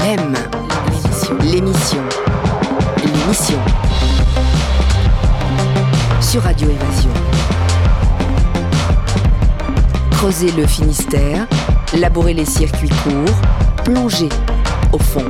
L'EM, l'émission sur Radio Évasion. Creuser le Finistère, labourer les circuits courts, plonger au fond.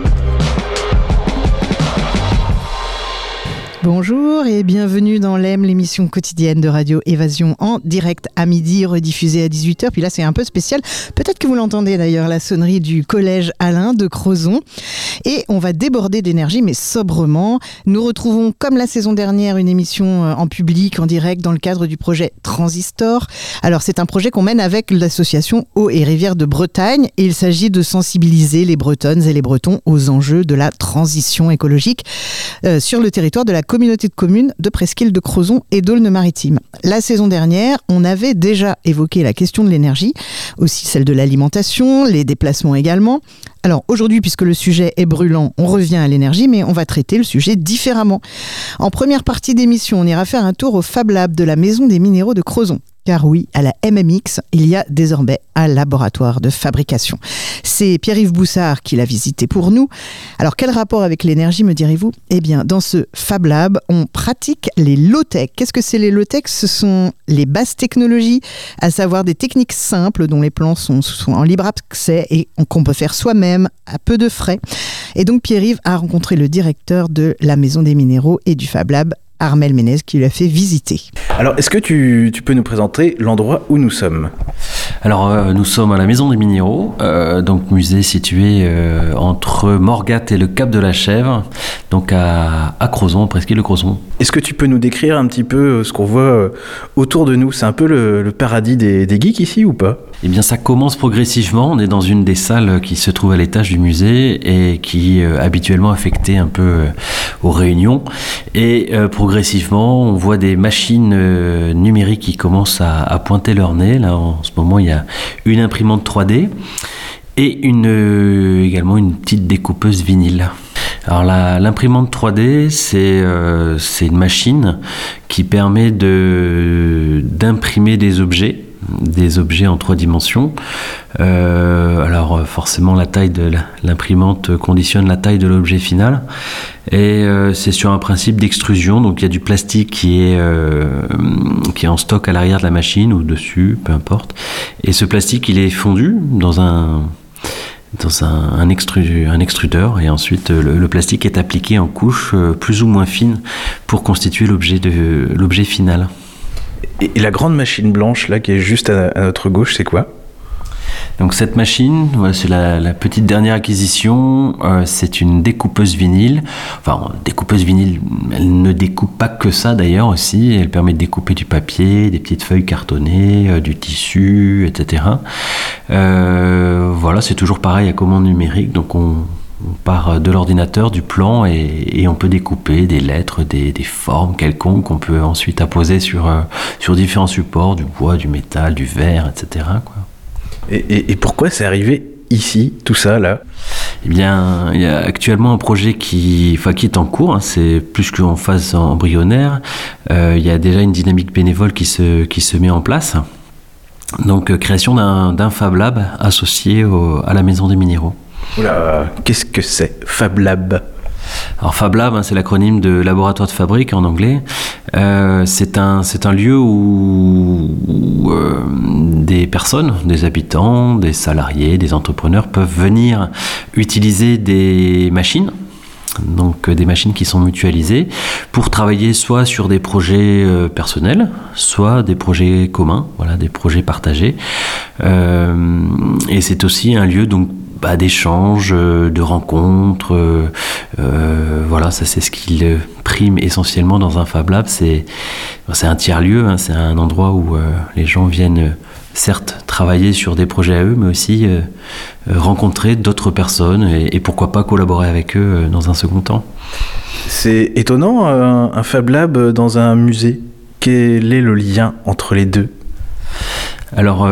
Bonjour et bienvenue dans l'EM, l'émission quotidienne de Radio Évasion en direct à midi, rediffusée à 18h. Puis là, c'est un peu spécial. Peut-être que vous l'entendez d'ailleurs, la sonnerie du collège Alain de Crozon. Et on va déborder d'énergie, mais sobrement. Nous retrouvons, comme la saison dernière, une émission en public, en direct, dans le cadre du projet Transistor. Alors, c'est un projet qu'on mène avec l'association Eau et Rivières de Bretagne. Et il s'agit de sensibiliser les Bretonnes et les Bretons aux enjeux de la transition écologique sur le territoire de la communauté de communes de Presqu'île de Crozon et d'Aulne-Maritime. La saison dernière, on avait déjà évoqué la question de l'énergie, aussi celle de l'alimentation, les déplacements également. Alors aujourd'hui, puisque le sujet est brûlant, on revient à l'énergie, mais on va traiter le sujet différemment. En première partie d'émission, on ira faire un tour au Fab Lab de la Maison des Minéraux de Crozon. Car oui, à la MMX, il y a désormais un laboratoire de fabrication. C'est Pierre-Yves Boussard qui l'a visité pour nous. Alors, quel rapport avec l'énergie, me direz-vous ? Eh bien, dans ce Fab Lab, on pratique les low-tech. Qu'est-ce que c'est les low-tech ? Ce sont les basses technologies, à savoir des techniques simples dont les plans sont en libre accès et qu'on peut faire soi-même à peu de frais. Et donc, Pierre-Yves a rencontré le directeur de la Maison des Minéraux et du Fab Lab, Armel Ménez, qui lui a fait visiter. Alors, est-ce que tu peux nous présenter l'endroit où nous sommes ? Alors, nous sommes à la Maison des Minéraux, donc musée situé entre Morgat et le Cap de la Chèvre, donc à Crozon, Presqu'île de Crozon. Est-ce que tu peux nous décrire un petit peu ce qu'on voit autour de nous ? C'est un peu le paradis des geeks ici ou pas ? Eh bien, ça commence progressivement. On est dans une des salles qui se trouve à l'étage du musée et qui est habituellement affectée un peu aux réunions. Et progressivement, on voit des machines numériques qui commencent à pointer leur nez. Là, en ce moment, il y a une imprimante 3D et également une petite découpeuse vinyle. Alors l'imprimante 3D, c'est une machine qui permet d'imprimer des objets en 3 dimensions. Alors forcément la taille de l'imprimante conditionne la taille de l'objet final et c'est sur un principe d'extrusion, donc il y a du plastique qui est en stock à l'arrière de la machine ou dessus, peu importe, et ce plastique il est fondu dans un extrudeur et ensuite le plastique est appliqué en couches plus ou moins fines pour constituer l'objet final. Et la grande machine blanche là qui est juste à notre gauche, c'est quoi ? Donc cette machine, voilà, c'est la petite dernière acquisition, c'est une découpeuse vinyle. Enfin, découpeuse vinyle, elle ne découpe pas que ça d'ailleurs aussi, elle permet de découper du papier, des petites feuilles cartonnées, du tissu, etc. Voilà, c'est toujours pareil à commande numérique, donc on part de l'ordinateur, du plan et on peut découper des lettres, des formes quelconques qu'on peut ensuite apposer sur différents supports, du bois, du métal, du verre, etc. quoi. Et pourquoi c'est arrivé ici, tout ça, là ? Eh bien, il y a actuellement un projet qui est en cours, hein, c'est plus qu'en phase embryonnaire. Il y a déjà une dynamique bénévole qui se met en place. Donc, création d'un Fab Lab associé à la Maison des Minéraux. Oula, qu'est-ce que c'est, Fab Lab ? Alors Fab Lab, c'est l'acronyme de laboratoire de fabrique en anglais. C'est un lieu où des personnes, des habitants, des salariés, des entrepreneurs peuvent venir utiliser des machines. Donc des machines qui sont mutualisées pour travailler soit sur des projets personnels, soit des projets communs, voilà, des projets partagés. Et c'est aussi un lieu donc d'échanges, de rencontres, voilà, ça c'est ce qui prime essentiellement dans un Fab Lab. C'est un tiers-lieu, hein, c'est un endroit où les gens viennent certes travailler sur des projets à eux, mais aussi rencontrer d'autres personnes et pourquoi pas collaborer avec eux dans un second temps. C'est étonnant, un Fab Lab dans un musée. Quel est le lien entre les deux ? Alors,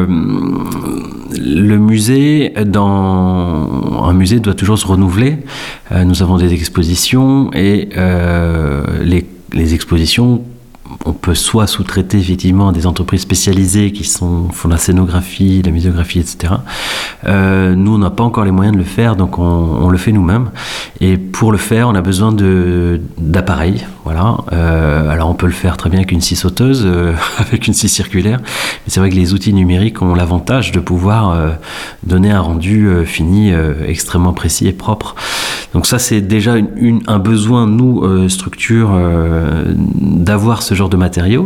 le musée, un musée doit toujours se renouveler. Nous avons des expositions et les expositions on peut soit sous-traiter effectivement à des entreprises spécialisées qui font la scénographie, la muséographie, etc. Nous, on n'a pas encore les moyens de le faire, donc on le fait nous-mêmes. Et pour le faire, on a besoin d'appareils. Voilà. Alors on peut le faire très bien avec une scie sauteuse, avec une scie circulaire. Mais c'est vrai que les outils numériques ont l'avantage de pouvoir donner un rendu fini extrêmement précis et propre. Donc ça, c'est déjà un besoin, nous, structure, d'avoir ce genre de matériel,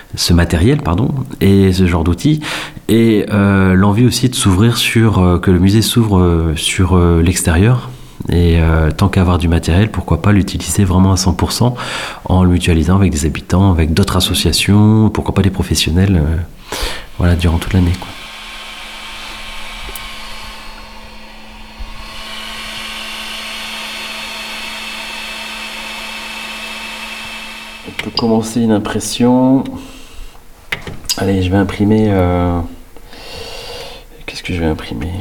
et ce genre d'outils, et l'envie aussi de s'ouvrir que le musée s'ouvre sur l'extérieur. Et tant qu'avoir du matériel, pourquoi pas l'utiliser vraiment à 100% en le mutualisant avec des habitants, avec d'autres associations, pourquoi pas des professionnels, durant toute l'année, quoi. On peut commencer une impression. Allez, je vais imprimer. Qu'est-ce que je vais imprimer?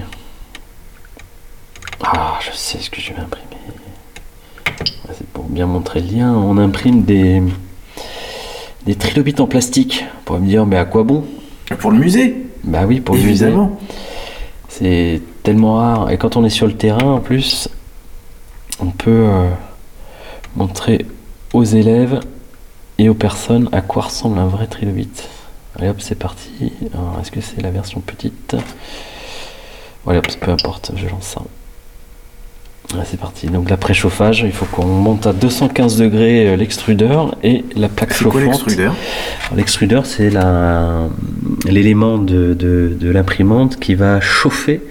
Ah, je sais ce que je vais imprimer. C'est pour bien montrer le lien. On imprime des trilobites en plastique. On pourrait me dire, mais à quoi bon? Pour le musée. Bah oui, pour le musée. C'est tellement rare. Et quand on est sur le terrain, en plus, on peut montrer aux élèves et aux personnes à quoi ressemble un vrai trilobite. Allez hop, c'est parti. Alors, est-ce que c'est la version petite? Voilà, peu importe, je lance ça. Là, c'est parti. Donc, la préchauffage, il faut qu'on monte à 215 degrés l'extrudeur et la plaque chauffante. C'est quoi l'extrudeur? L'extrudeur, c'est l'élément de l'imprimante qui va chauffer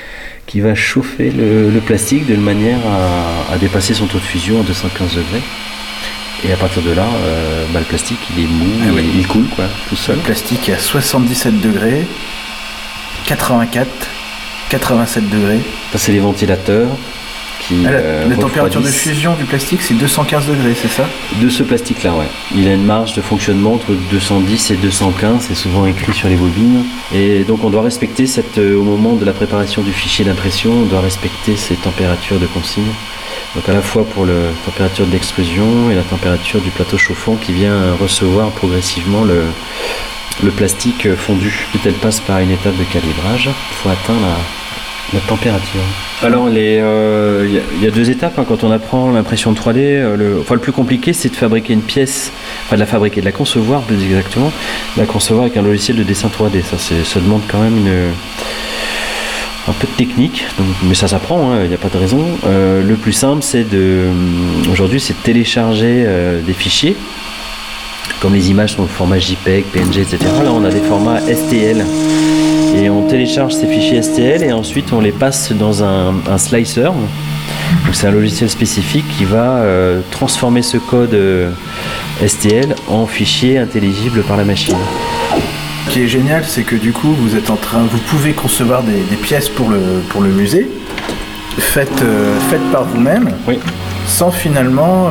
le plastique de manière à dépasser son taux de fusion à 215 degrés. Et à partir de là, le plastique, il est mou, il coule, quoi, tout seul. Le plastique est à 77 degrés, 84, 87 degrés. Ça, c'est les ventilateurs qui la température de fusion du plastique, c'est 215 degrés, c'est ça? De ce plastique-là, ouais. Il a une marge de fonctionnement entre 210 et 215, c'est souvent écrit sur les bobines. Et donc, on doit respecter au moment de la préparation du fichier d'impression, on doit respecter ces températures de consigne. Donc à la fois pour la température d'extrusion et la température du plateau chauffant qui vient recevoir progressivement le plastique fondu. Puis elle passe par une étape de calibrage. Il faut atteindre la température. Alors il y a deux étapes quand on apprend l'impression 3D. Le plus compliqué, c'est de fabriquer une pièce, de la concevoir plus exactement, de la concevoir avec un logiciel de dessin 3D. Ça demande quand même un peu de technique, mais ça s'apprend, il n'y a pas de raison. Le plus simple, aujourd'hui, c'est de télécharger des fichiers, comme les images sont au format JPEG, PNG, etc. Là, on a des formats STL, et on télécharge ces fichiers STL, et ensuite on les passe dans un slicer. Donc, c'est un logiciel spécifique qui va transformer ce code STL en fichier intelligible par la machine. Ce qui est génial, c'est que du coup, vous pouvez concevoir des pièces pour le musée, faites par vous-même, oui, sans finalement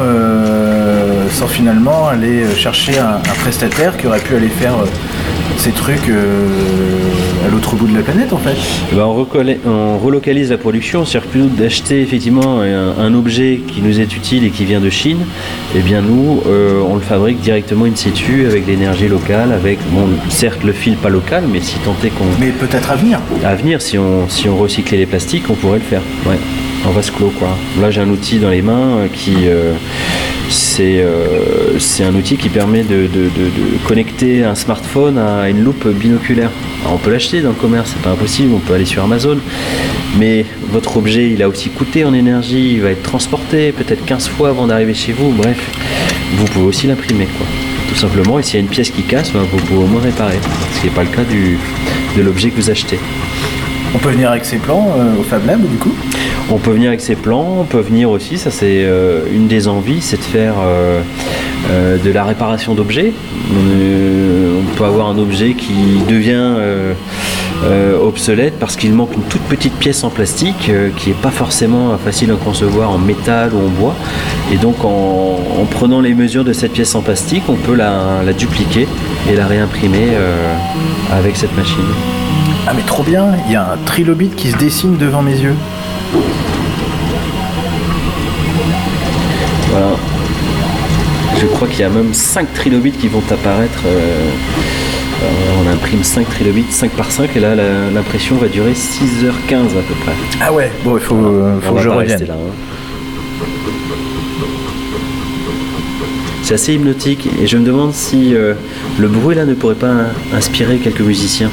aller chercher un prestataire qui aurait pu aller faire ces trucs à l'autre bout de la planète, en fait. On relocalise la production, c'est-à-dire plutôt d'acheter effectivement un objet qui nous est utile et qui vient de Chine, et bien nous, on le fabrique directement in situ avec l'énergie locale, avec, certes le fil pas local, mais si tant est qu'on... Mais peut-être à venir. À venir, si on recyclait les plastiques, on pourrait le faire, ouais. En vase clos, quoi. Là, j'ai un outil dans les mains c'est un outil qui permet de connecter un smartphone à une loupe binoculaire. Alors, on peut l'acheter dans le commerce, c'est pas impossible, on peut aller sur Amazon, mais votre objet, il a aussi coûté en énergie, il va être transporté peut-être 15 fois avant d'arriver chez vous, bref, vous pouvez aussi l'imprimer, quoi. Tout simplement, et s'il y a une pièce qui casse, vous pouvez au moins réparer, ce qui n'est pas le cas de l'objet que vous achetez. On peut venir avec ses plans au Fab Lab, du coup? On peut venir avec ses plans, on peut venir aussi, ça c'est une des envies, c'est de faire de la réparation d'objets. On peut avoir un objet qui devient obsolète parce qu'il manque une toute petite pièce en plastique qui n'est pas forcément facile à concevoir en métal ou en bois. Et donc en prenant les mesures de cette pièce en plastique, on peut la dupliquer et la réimprimer avec cette machine. Ah mais trop bien, il y a un trilobite qui se dessine devant mes yeux. Voilà. Je crois qu'il y a même 5 trilobites qui vont apparaître. On imprime 5 trilobites, 5 par 5, et là l'impression va durer 6h15 à peu près. Ah ouais, bon, il faut que je revienne. Là, hein. C'est assez hypnotique, et je me demande si le bruit là ne pourrait pas inspirer quelques musiciens.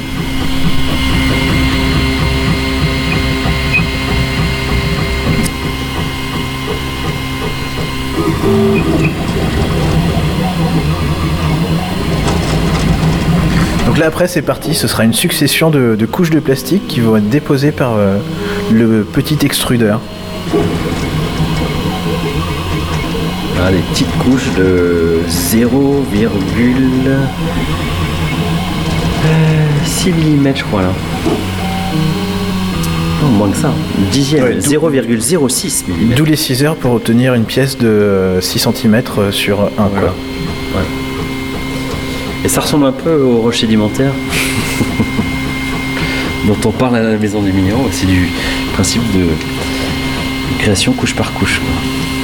Donc là après c'est parti, ce sera une succession de couches de plastique qui vont être déposées par le petit extrudeur. Voilà, des petites couches de 0,6 mm je crois là. Non, moins que ça, dixième, ouais, 0,06 mm. D'où les 6 heures pour obtenir une pièce de 6 cm sur 1. Voilà. Quoi. Ouais. Et ça ressemble un peu au rocher édimentaire dont on parle à la Maison des Minéraux. C'est du principe de création couche par couche, quoi.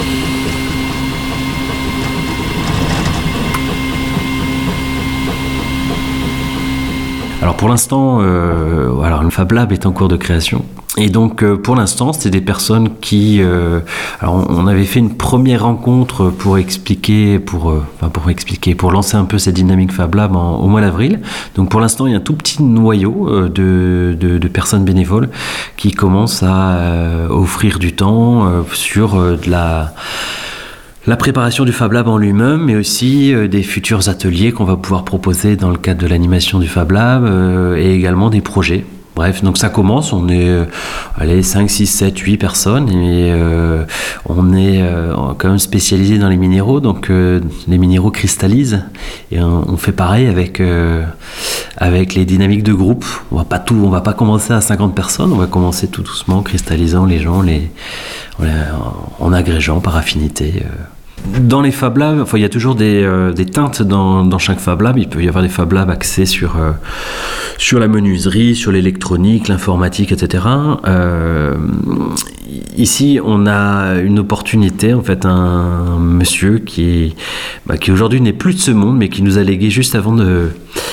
Alors pour l'instant, le Fab Lab est en cours de création. Et donc pour l'instant, c'est des personnes qui... alors on avait fait une première rencontre pour lancer un peu cette dynamique Fab Lab au mois d'avril. Donc pour l'instant, il y a un tout petit noyau de personnes bénévoles qui commencent à offrir du temps sur de la préparation du Fab Lab en lui-même, mais aussi des futurs ateliers qu'on va pouvoir proposer dans le cadre de l'animation du Fab Lab et également des projets. Bref, donc ça commence, on est 5, 6, 7, 8 personnes et on est quand même spécialisé dans les minéraux, donc les minéraux cristallisent et on fait pareil avec les dynamiques de groupe. On va pas commencer à 50 personnes, on va commencer tout doucement, cristallisant les gens, en agrégeant par affinité. Dans les Fab Labs, il y a toujours des teintes dans chaque Fab Lab. Il peut y avoir des Fab Labs axés sur la menuiserie, sur l'électronique, l'informatique, etc. Ici, on a une opportunité, en fait, un monsieur qui aujourd'hui n'est plus de ce monde, mais qui nous a légué juste avant de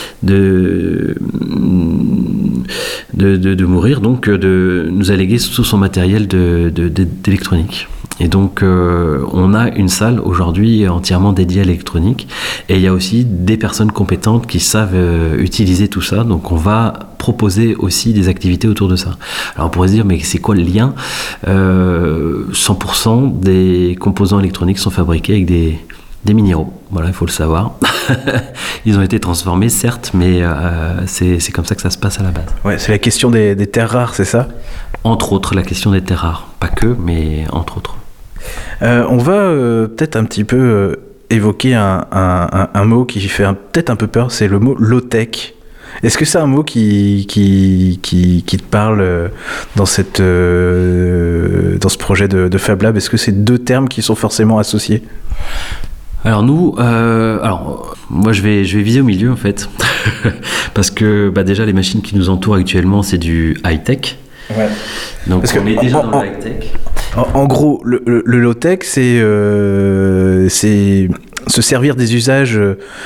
mourir, donc nous a légué tout son matériel d'électronique. Et donc on a une salle aujourd'hui entièrement dédiée à l'électronique, et il y a aussi des personnes compétentes qui savent utiliser tout ça, donc on va proposer aussi des activités autour de ça. Alors on pourrait se dire, mais c'est quoi le lien ? 100% des composants électroniques sont fabriqués avec des minéraux, voilà, il faut le savoir. Ils ont été transformés, certes, mais c'est comme ça que ça se passe à la base. Ouais, c'est la question des terres rares, c'est ça ? Entre autres, la question des terres rares. Pas que, mais entre autres. On va peut-être un petit peu évoquer un mot qui fait peut-être un peu peur, c'est le mot low-tech. Est-ce que c'est un mot qui te parle dans ce projet de Fab Lab ? Est-ce que c'est deux termes qui sont forcément associés ? Alors nous, moi je vais viser au milieu en fait, parce que déjà les machines qui nous entourent actuellement c'est du high-tech. Ouais. Donc parce on est déjà dans le high-tech. En gros, le low-tech, c'est se servir des usages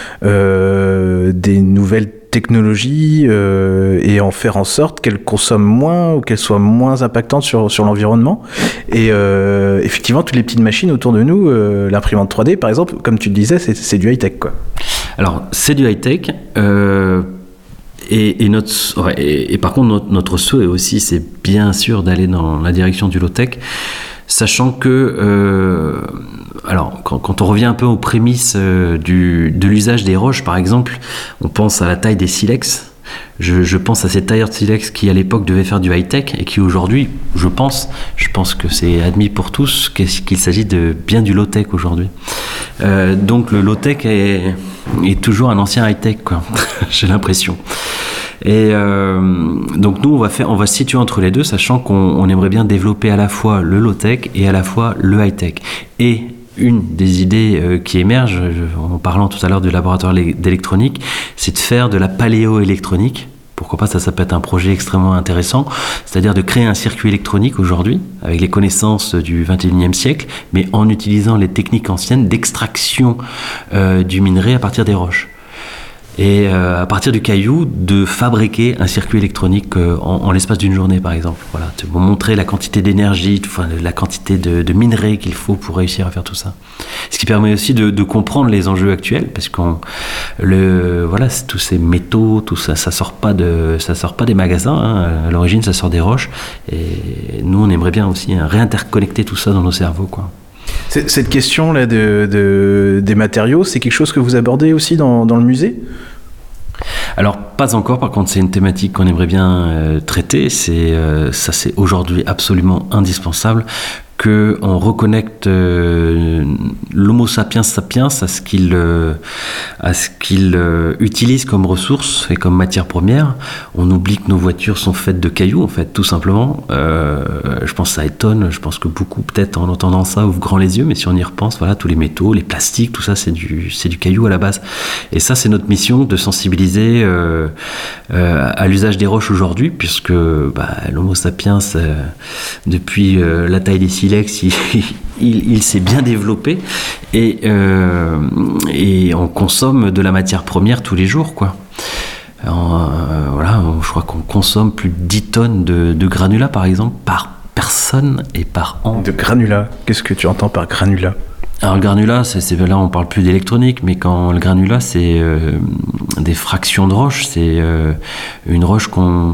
des nouvelles technologies et en faire en sorte qu'elles consomment moins ou qu'elles soient moins impactantes sur l'environnement. Et effectivement, toutes les petites machines autour de nous, l'imprimante 3D par exemple, comme tu le disais, c'est du high-tech, quoi. Alors, c'est du high-tech. Et par contre, notre souhait aussi, c'est bien sûr d'aller dans la direction du low-tech, sachant que, quand on revient un peu aux prémices de l'usage des roches, par exemple, on pense à la taille des silex. Je pense à ces tailleurs de silex qui, à l'époque, devaient faire du high-tech et qui, aujourd'hui, je pense que c'est admis pour tous qu'il s'agit de bien du low-tech aujourd'hui. Donc, le low-tech est toujours un ancien high-tech, quoi. J'ai l'impression. Et donc nous on va se situer entre les deux, sachant qu'on aimerait bien développer à la fois le low-tech et à la fois le high-tech. Et une des idées qui émerge en parlant tout à l'heure du laboratoire d'électronique, c'est de faire de la paléoélectronique pourquoi pas, ça peut être un projet extrêmement intéressant, c'est-à-dire de créer un circuit électronique aujourd'hui, avec les connaissances du 21e siècle, mais en utilisant les techniques anciennes d'extraction du minerai à partir des roches. Et à partir du caillou, de fabriquer un circuit électronique en l'espace d'une journée, par exemple. Voilà, pour montrer la quantité d'énergie, la quantité de minerais qu'il faut pour réussir à faire tout ça. Ce qui permet aussi de comprendre les enjeux actuels, parce tous ces métaux, tout ça, ça sort pas des magasins. Hein. À l'origine, ça sort des roches. Et nous, on aimerait bien aussi réinterconnecter tout ça dans nos cerveaux, quoi. Cette question-là des matériaux, c'est quelque chose que vous abordez aussi dans le musée ? Alors, pas encore, par contre, c'est une thématique qu'on aimerait bien traiter. C'est aujourd'hui absolument indispensable qu'on reconnecte l'Homo sapiens sapiens à ce qu'il utilise comme ressource et comme matière première. On oublie que nos voitures sont faites de cailloux, en fait, tout simplement. Je pense que ça étonne. Je pense que beaucoup, peut-être, en entendant ça, ouvrent grand les yeux. Mais si on y repense, voilà, tous les métaux, les plastiques, tout ça, c'est du caillou à la base. Et ça, c'est notre mission de sensibiliser à l'usage des roches aujourd'hui, puisque l'Homo sapiens, depuis la taille des silex, il s'est bien développé et on consomme de la matière première tous les jours, quoi. Je crois qu'on consomme plus de 10 tonnes de granulats, par exemple, par personne et par an. De granulats, qu'est-ce que tu entends par granulats ? Alors le granulat, là on parle plus d'électronique, mais quand le granulat, c'est des fractions de roche, c'est une roche qu'on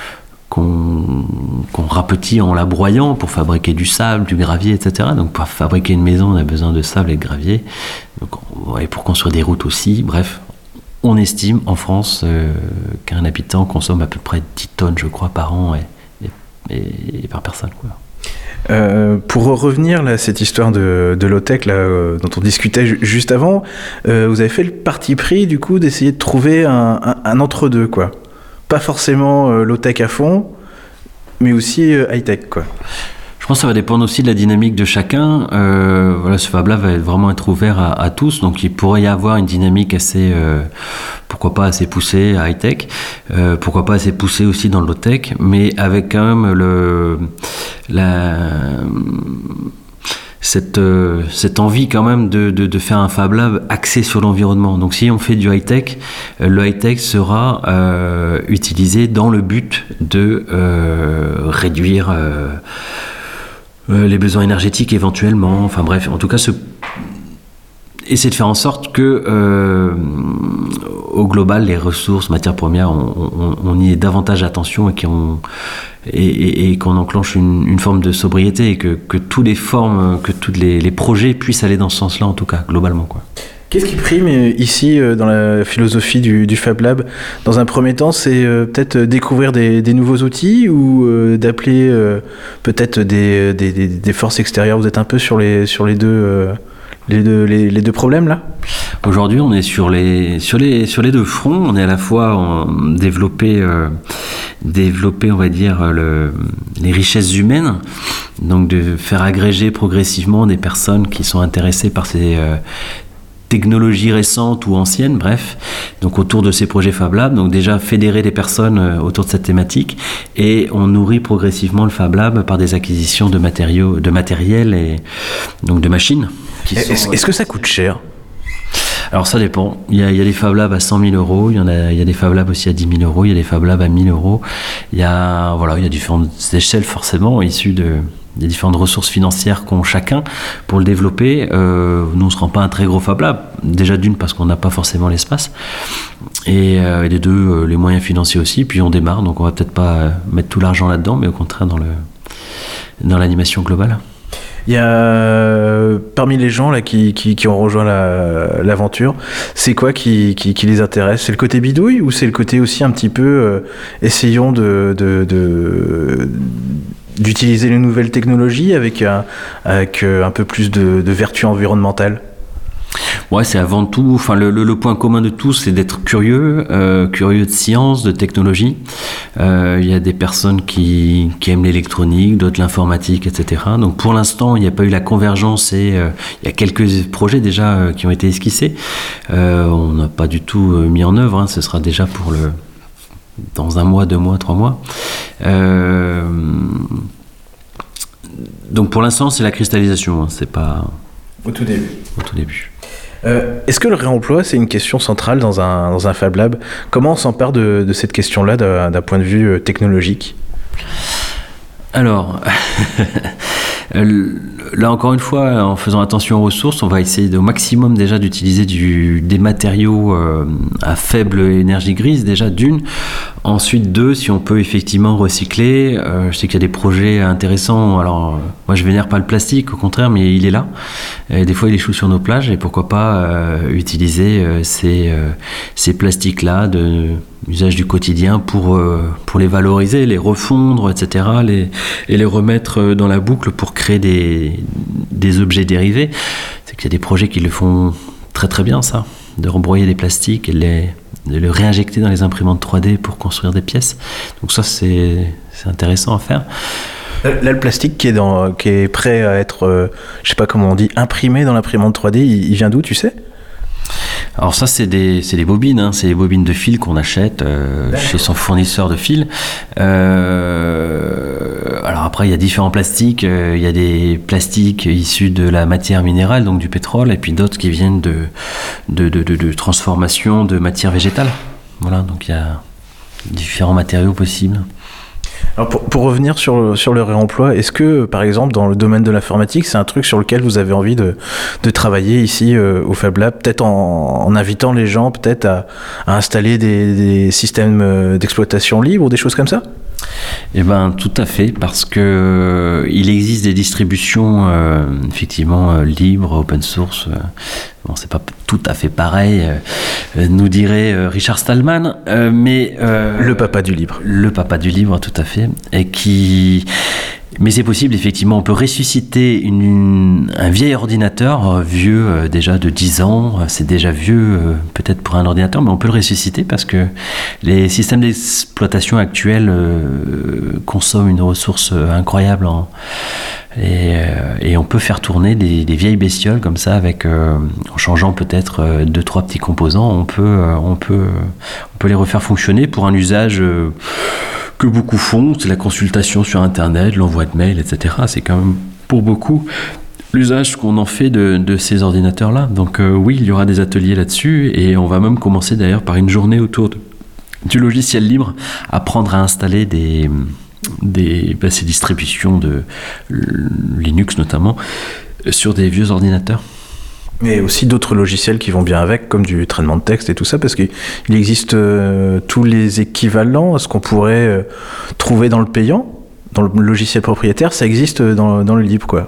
rapetit en la broyant pour fabriquer du sable, du gravier, etc. Donc pour fabriquer une maison, on a besoin de sable et de gravier. Et pour construire des routes aussi. Bref, on estime en France qu'un habitant consomme à peu près 10 tonnes, je crois, par an et par personne, quoi. Pour revenir là, à cette histoire de low-tech dont on discutait juste avant, vous avez fait le parti pris du coup d'essayer de trouver un entre-deux, quoi. Pas forcément low-tech à fond, mais aussi high-tech, quoi. Je pense que ça va dépendre aussi de la dynamique de chacun. Ce Fab Lab va vraiment être ouvert à tous, donc il pourrait y avoir une dynamique assez, pourquoi pas assez poussée à high-tech, pourquoi pas assez poussée aussi dans le low-tech, mais avec quand même cette envie quand même de faire un Fab Lab axé sur l'environnement. Donc si on fait du high-tech, le high-tech sera utilisé dans le but de réduire les besoins énergétiques éventuellement. Enfin bref, en tout cas, essayer de faire en sorte que au global, les ressources, matières premières, on y ait davantage attention et qu'on enclenche une forme de sobriété et que tous les projets puissent aller dans ce sens-là, en tout cas, globalement, quoi. Qu'est-ce qui prime ici dans la philosophie du Fab Lab ? Dans un premier temps, c'est peut-être découvrir des nouveaux outils ou d'appeler peut-être des forces extérieures. Vous êtes un peu sur les deux problèmes là ? Aujourd'hui, on est sur les deux fronts. On est à la fois développer, on va dire, les richesses humaines, donc de faire agréger progressivement des personnes qui sont intéressées par ces technologies récentes ou anciennes, bref, donc autour de ces projets Fab Lab, donc déjà fédérer des personnes autour de cette thématique, et on nourrit progressivement le Fab Lab par des acquisitions de matériel et donc de machines. Est-ce que ça coûte cher ? Alors ça dépend. Il y a des Fab Labs à 100 000 euros, il y a des Fab Labs aussi à 10 000 euros, il y a des Fab Labs à 1 000 euros. Il y a différentes échelles forcément issues des différentes ressources financières qu'ont chacun pour le développer. Nous, on ne se rend pas un très gros Fab Lab. Déjà d'une, parce qu'on n'a pas forcément l'espace. Et des deux, les moyens financiers aussi. Puis on démarre, donc on va peut-être pas mettre tout l'argent là-dedans, mais au contraire dans l'animation globale. Il y a parmi les gens là qui ont rejoint l'aventure, c'est quoi qui les intéresse ? C'est le côté bidouille ou c'est le côté aussi un petit peu essayons d'utiliser les nouvelles technologies avec un peu plus de vertu environnementale ? Ouais, c'est avant tout, enfin le point commun de tous, c'est d'être curieux de science, de technologie. Il y a des personnes qui aiment l'électronique, d'autres l'informatique, etc. Donc pour l'instant, il n'y a pas eu la convergence et il y a quelques projets déjà qui ont été esquissés. On n'a pas du tout mis en œuvre, hein, ce sera déjà dans 1 mois, 2 mois, 3 mois. Donc pour l'instant, c'est la cristallisation, hein, c'est pas... Au tout début. Au tout début. Est-ce que le réemploi, c'est une question centrale dans un Fab Lab ? Comment on s'empare de cette question-là d'un point de vue technologique ? Alors, là encore une fois, en faisant attention aux ressources, on va essayer au maximum déjà d'utiliser des matériaux à faible énergie grise, déjà d'une. Ensuite, 2, si on peut effectivement recycler. Je sais qu'il y a des projets intéressants. Alors, moi je vénère pas le plastique, au contraire, mais il est là. Et des fois, il échoue sur nos plages et pourquoi pas utiliser ces plastiques-là usage du quotidien pour les valoriser, les refondre, etc., et les remettre dans la boucle pour créer des objets dérivés. C'est qu'il y a des projets qui le font très très bien, ça, de rebroyer des plastiques et de le réinjecter dans les imprimantes 3D pour construire des pièces. Donc ça, c'est intéressant à faire. Là, le plastique qui est prêt à être, je sais pas comment on dit, imprimé dans l'imprimante 3D, il vient d'où, tu sais ? Alors ça, c'est des bobines, hein, c'est des bobines de fil qu'on achète chez son fournisseur de fil. Alors après, il y a différents plastiques. Il y a des plastiques issus de la matière minérale, donc du pétrole, et puis d'autres qui viennent de transformation de matière végétale. Voilà, donc il y a différents matériaux possibles. Alors pour revenir sur le réemploi, est-ce que, par exemple, dans le domaine de l'informatique, c'est un truc sur lequel vous avez envie de travailler ici au Fab Lab, peut-être en invitant les gens peut-être à installer des systèmes d'exploitation libre ou des choses comme ça ? Eh ben, tout à fait, parce que il existe des distributions effectivement libres, open source. Bon, c'est pas tout à fait pareil, nous dirait Richard Stallman, mais le papa du libre. Le papa du libre, tout à fait, mais c'est possible, effectivement. On peut ressusciter un vieil ordinateur, vieux déjà de 10 ans. C'est déjà vieux, peut-être pour un ordinateur, mais on peut le ressusciter parce que les systèmes d'exploitation actuels consomment une ressource incroyable. Et on peut faire tourner des vieilles bestioles comme ça, en changeant peut-être 2-3 petits composants. On peut les refaire fonctionner pour un usage... que beaucoup font, c'est la consultation sur Internet, l'envoi de mails, etc. C'est quand même pour beaucoup l'usage qu'on en fait de ces ordinateurs-là. Donc oui, il y aura des ateliers là-dessus et on va même commencer d'ailleurs par une journée autour du logiciel libre, apprendre à installer ces distributions de Linux notamment sur des vieux ordinateurs. Mais aussi d'autres logiciels qui vont bien avec, comme du traitement de texte et tout ça, parce qu'il existe tous les équivalents à ce qu'on pourrait trouver dans le payant, dans le logiciel propriétaire, ça existe dans le libre, quoi.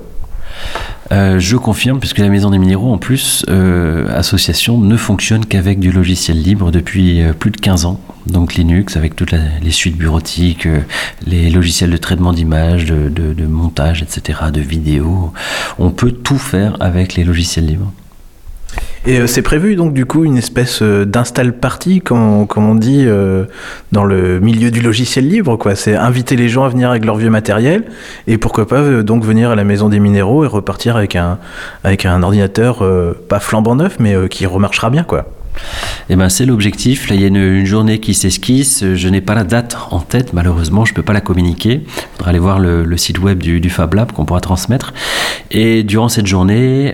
Je confirme, puisque la Maison des Minéraux, en plus, association, ne fonctionne qu'avec du logiciel libre depuis plus de 15 ans. Donc Linux, avec toutes les suites bureautiques, les logiciels de traitement d'images, de montage, etc., de vidéos. On peut tout faire avec les logiciels libres. Et c'est prévu donc du coup une espèce d'install party, comme on dit dans le milieu du logiciel libre, quoi. C'est inviter les gens à venir avec leur vieux matériel et pourquoi pas donc venir à la Maison des Minéraux et repartir avec un ordinateur pas flambant neuf mais qui remarchera bien, quoi. Eh ben, c'est l'objectif. Là, il y a une journée qui s'esquisse. Je n'ai pas la date en tête, malheureusement, je ne peux pas la communiquer. Il faudra aller voir le site web du Fab Lab qu'on pourra transmettre. Et durant cette journée,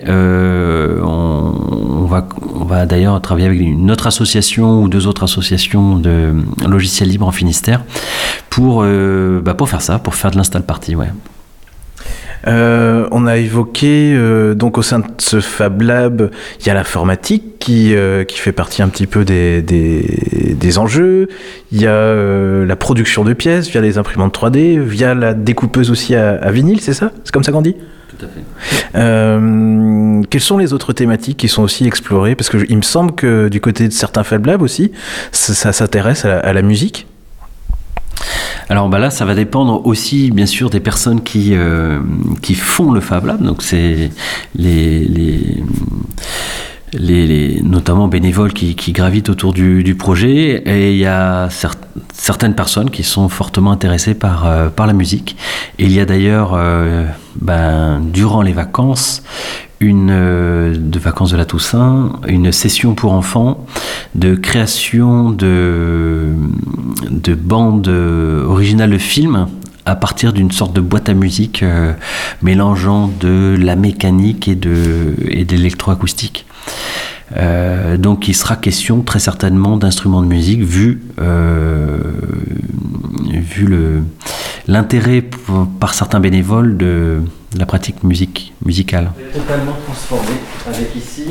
on va d'ailleurs travailler avec une autre association ou 2 autres associations de logiciels libres en Finistère pour faire ça, pour faire de l'install party, ouais. On a évoqué donc au sein de ce Fab Lab, il y a l'informatique qui fait partie un petit peu des enjeux. Il y a la production de pièces via les imprimantes 3D, via la découpeuse aussi à vinyle, c'est ça ? C'est comme ça qu'on dit ? Tout à fait. Quelles sont les autres thématiques qui sont aussi explorées ? Parce qu'il me semble que du côté de certains Fab Labs aussi, ça s'intéresse à la musique. Alors là, ça va dépendre aussi, bien sûr, des personnes qui font le Fab Lab. Donc c'est les notamment bénévoles qui gravitent autour du projet. Et il y a certaines personnes qui sont fortement intéressées par la musique. Et il y a d'ailleurs, durant les vacances, de vacances de la Toussaint, une session pour enfants de création de bandes originales de films à partir d'une sorte de boîte à musique mélangeant de la mécanique et de l'électroacoustique. Donc il sera question très certainement d'instruments de musique vu l'intérêt par certains bénévoles de la pratique musicale. Totalement transformé avec ici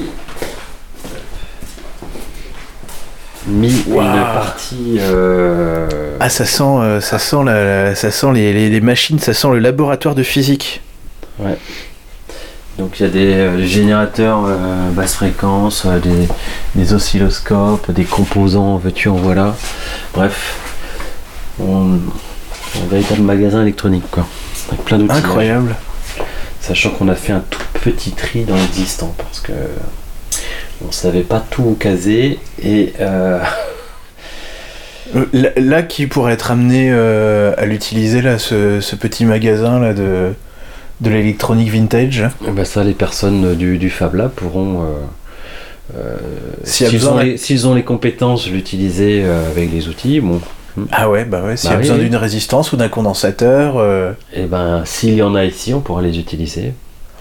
une partie. Ah, ça sent les machines, ça sent le laboratoire de physique. Ouais. Donc il y a des générateurs basse fréquence, des oscilloscopes, des composants, veux-tu en voilà. Bref, un véritable magasin électronique quoi, avec plein d'outils. Incroyable. Sachant qu'on a fait un tout petit tri dans l'existant parce que on savait pas tout caser et là qui pourrait être amené à l'utiliser là, ce petit magasin là de l'électronique vintage. Et ben ça, les personnes du Fab Lab pourront, s'ils ont les compétences, l'utiliser avec les outils. Bon. Ah ouais, s'il y a besoin d'une résistance ou d'un condensateur. Et ben s'il y en a ici, on pourra les utiliser.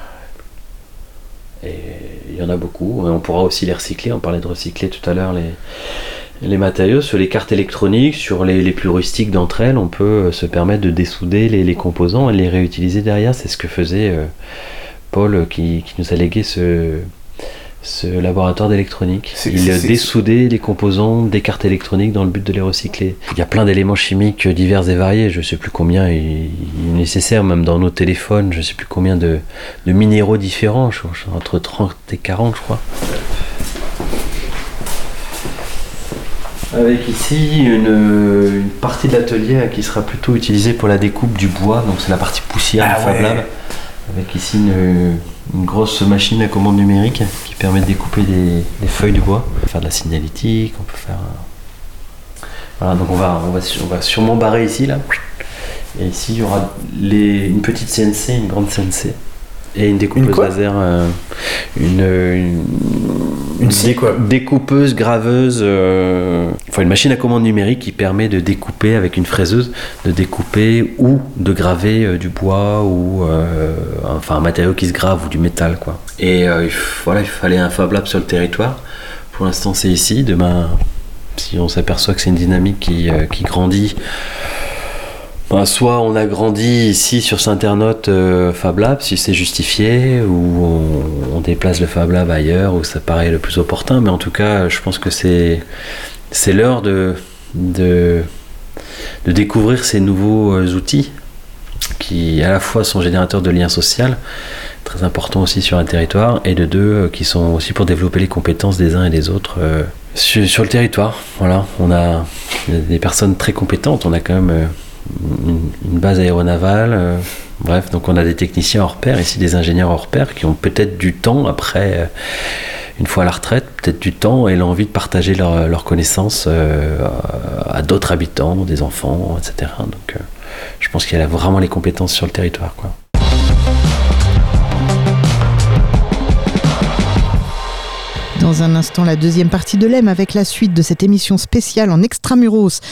Et il y en a beaucoup. Et on pourra aussi les recycler. On parlait de recycler tout à l'heure les matériaux. Sur les cartes électroniques, sur les plus rustiques d'entre elles, on peut se permettre de dessouder les composants et les réutiliser derrière. C'est ce que faisait Paul qui nous a légué ce laboratoire d'électronique. Il dessoudait les composants des cartes électroniques dans le but de les recycler. Il y a plein d'éléments chimiques divers et variés. Je ne sais plus combien il est nécessaire, même dans nos téléphones. Je ne sais plus combien de minéraux différents. Entre 30 et 40, je crois. Avec ici une partie de l'atelier qui sera plutôt utilisée pour la découpe du bois, donc c'est la partie poussière du Fab Lab. Avec ici une grosse machine à commande numérique qui permet de découper des feuilles de bois. On peut faire de la signalétique, on peut faire... Voilà, donc on va sûrement barrer ici là. Et ici il y aura une petite CNC, une grande CNC. Et une découpeuse laser, une découpeuse, graveuse, une machine à commande numérique qui permet de découper avec une fraiseuse, de découper ou de graver du bois ou un matériau qui se grave ou du métal quoi. Et il fallait un Fab Lab sur le territoire. Pour l'instant c'est ici. Demain, si on s'aperçoit que c'est une dynamique qui grandit. Soit on a grandi ici sur Saint-Ternotte Fab Lab, si c'est justifié, ou on déplace le Fab Lab ailleurs, où ça paraît le plus opportun. Mais en tout cas, je pense que c'est l'heure de découvrir ces nouveaux outils qui, à la fois, sont générateurs de liens sociaux, très importants aussi sur un territoire, et de deux, qui sont aussi pour développer les compétences des uns et des autres sur le territoire. Voilà, on a des personnes très compétentes, on a quand même... une base aéronavale, bref, donc on a des techniciens hors pair, ici des ingénieurs hors pair qui ont peut-être du temps après, une fois à la retraite, peut-être du temps et l'envie de partager leurs connaissances à d'autres habitants, des enfants, etc. Donc je pense qu'il y a vraiment les compétences sur le territoire, quoi. Dans un instant, la deuxième partie de l'EM avec la suite de cette émission spéciale en extramuros